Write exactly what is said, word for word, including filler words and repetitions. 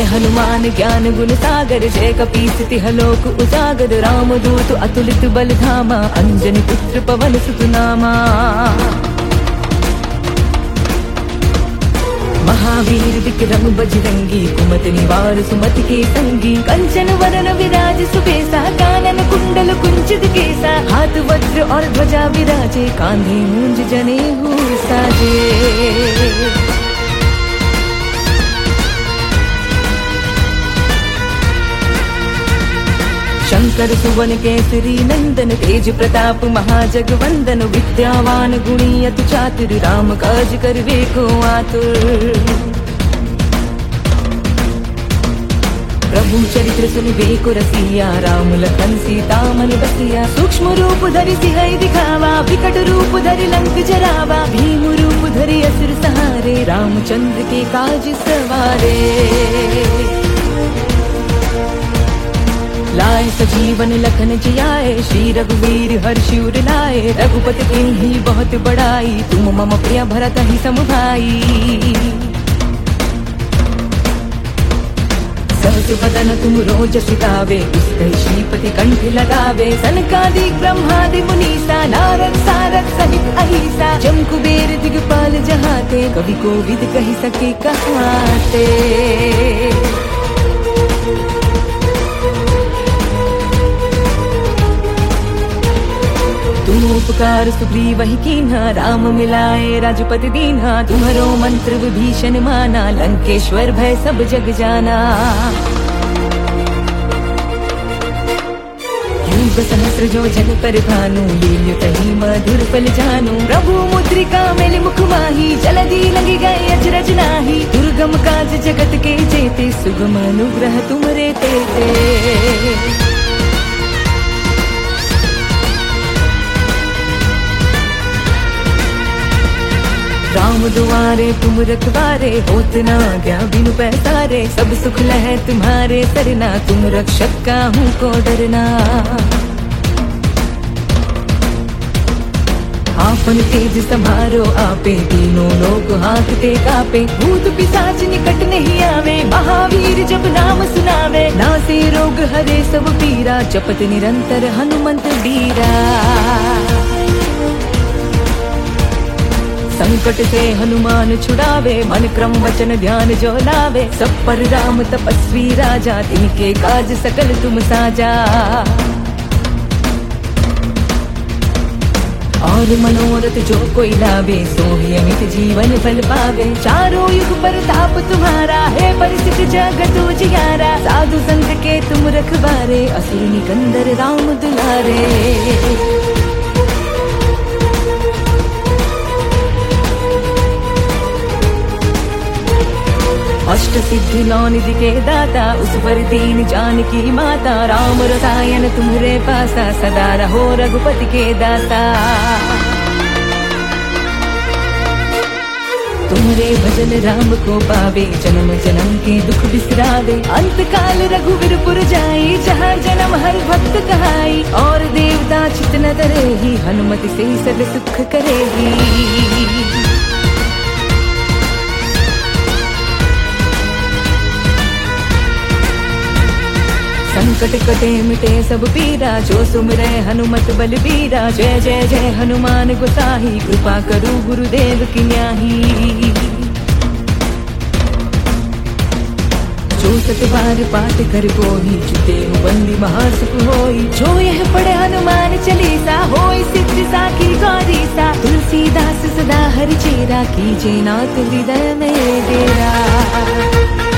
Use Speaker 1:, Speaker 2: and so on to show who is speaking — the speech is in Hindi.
Speaker 1: हनुमान ज्ञान गुण सागर, जय कपीस तिह लोक उजागर। राम दूत अतुलित बल धामा, अंजनी पुत्र पवन सुत नामा। महावीर विक्रम बजरंगी, कुमति निवार सुमति के संगी। कंचन वरन विराज सुबेसा, कानन कुंडल कुंचित केसा। हाथ वज्र और ध्वजा विराजे, कांधे मूंज जनेऊ साजे। शंकर सुवन केसरी नंदन, तेज प्रताप महाजगवंदन। विद्यावान गुणी अति चातुर, राम काज करवे को आतुर। प्रभु चरित्र सुनिबे को रसिया, राम लखन सीता मन बसिया। सूक्ष्म रूप धरि सिंह दिखावा, विकट रूप धरि लंक जरावा। भीम रूप धरि असुर सहारे, रामचंद्र के काज सवारे। लाए सजीवन लखन जियाए, श्री रघुवीर हर्षि उर लाए। रघुपति कीन्ही बहुत बड़ाई, तुम मम प्रिय भरत ही सम भाई। सहस बदन तुम रोज सुतावे, पुस्तक श्रीपति कंठ लगावे। सनकादिक ब्रह्मादि मुनीसा, नारद सारद सहित अहिसा। जम कुबेर दिगपाल जहाते, कवि कोविद कहि सके कहाते। तुम उपकार सुग्रीवहि कीन्हा, राम मिलाए राजपति दीन्हा। तुम्हारो मंत्र विभीषण माना, लंकेश्वर भय सब जग जाना। युग सहस्र जो जन पर भानु, लील्युत ही मधुर फल जानू। प्रभु मुद्रिका मेलि मुख माही, जलधि लंघि गए अचरज नाही। दुर्गम काज जगत के जेते, सुगम अनुग्रह तुमरे तेते। राम दुआरे तुम रखवारे, होत न आज्ञा बिनु पैसारे। सब सुख लहै तुम्हारे सरना, तुम रक्षक काहू को डरना। आपन तेज समारो आपे, तीनों लोग हांकते कापे। भूत पिशाच निकट नहीं आवे, महावीर जब नाम सुनावे। नासे रोग हरे सब पीरा, जपत निरंतर हनुमंत बीरा। संकट से हनुमान छुड़ावे, मन क्रम वचन ध्यान जो लावे। सब पर राम तपस्वी राजा, तिनके काज सकल तुम साजा। और मनोरथ जो कोई लावे, सोहि अमित जीवन फल पावे। चारों युग प्रताप तुम्हारा है, परिसिद्ध जगत उजियारा। साधु संत के तुम रखवारे, असुर निकंदर राम दुलारे। अष्ट सिद्धि नौ निधि के दाता, उस पर दीन जानकी माता। राम रसायन तुम्हरे पासा, सदा रहो रघुपति के दाता। तुम्हरे भजन राम को पावे, जन्म जन्म के दुख बिसरावे। अंत काल रघुवीर पुर जाई, जहाँ जन्म हर भक्त कहाई। और देवता चित न धरेहि, हनुमति से सब सुख करेहि। संकट कटे मिटे सब पीरा, जो सुमिरै हनुमत बलबीरा। जय जय जय हनुमान गोसाई, कृपा करो गुरुदेव की न्याही। जो सत बार पाठ कर कोई, छूटे हो बंदी महासुख होई। जो यह पढ़े हनुमान चालीसा, होई सिद्धि साखी गौरीसा। तुलसीदास सदा हरि चेरा, कीजे नाथ हृदय में डेरा।